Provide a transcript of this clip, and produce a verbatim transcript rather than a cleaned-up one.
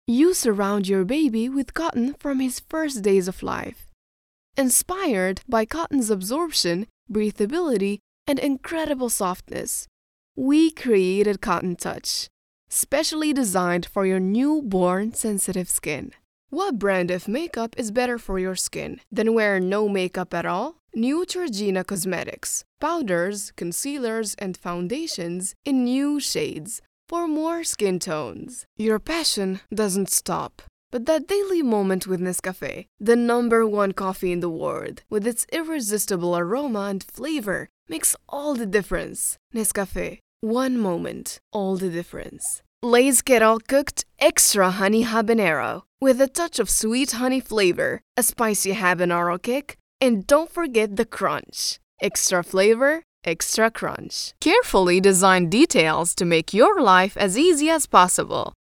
You surround your baby with cotton from his first days of life. Inspired by cotton's absorption, breathability, and incredible softness, we created Cotton Touch, specially designed for your newborn sensitive skin. What brand of makeup is better for your skin than wear no makeup at all? Neutrogena Cosmetics, powders, concealers, and foundations in new shades for more skin tones. Your passion doesn't stop. But that daily moment with Nescafé, the number one coffee in the world, with its irresistible aroma and flavor, makes all the difference. Nescafé, one moment, all the difference. Lay's Kettle Cooked Extra Honey Habanero, with a touch of sweet honey flavor, a spicy habanero kick, and don't forget the crunch. Extra flavor, extra crunch. Carefully designed details to make your life as easy as possible.